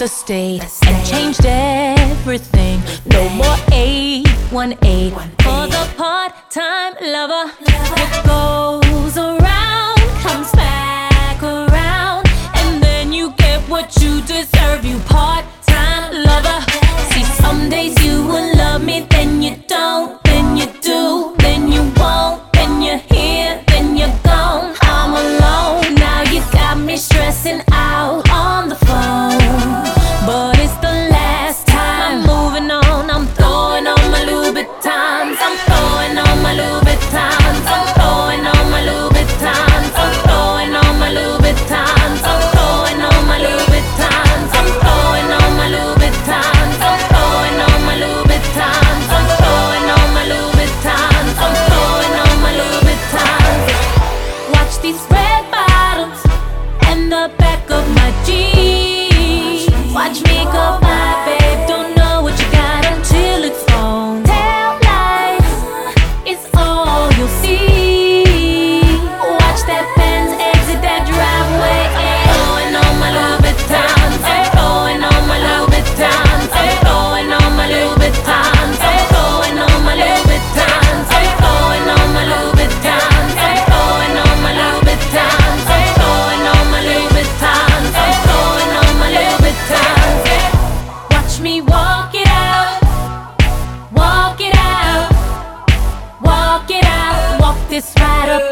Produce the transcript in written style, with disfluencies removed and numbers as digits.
the state and changed everything. No more 818 for the part-time lover. What goes around comes back around, and then you get what you deserve, you part-time lover. See, some days you will love me, then you don't, then you do, then you won't, then you're here, then you're gone. I'm alone, now you got me stressing out on the phone, but it's the last time. I'm moving on, I'm throwing on my Louboutins, I'm throwing on my Louboutins, I'm throwing on my Louboutins, I'm throwing on my Louboutins, I'm throwing on my Louboutins, I'm throwing on my Louboutins, I'm throwing on my Louboutins, I'm throwing on my Louboutins, I'm throwing on my Louboutins. Watch these red bottoms and the back of my jeans. Watch me go by, babe. Don't know what you got until it's gone. Tail lights, it's all you'll see. Watch that Benz exit that driveway. I'm throwing on my Louboutins, I'm throwing on my Louboutins, I'm throwing on my Louboutins, I'm throwing on my Louboutins, I'm throwing on my Louboutins, I'm throwing on my Louboutins, I'm throwing on my Louboutins, I'm throwing on my Louboutins. Watch me walk it out, walk it out, walk it out, walk this right up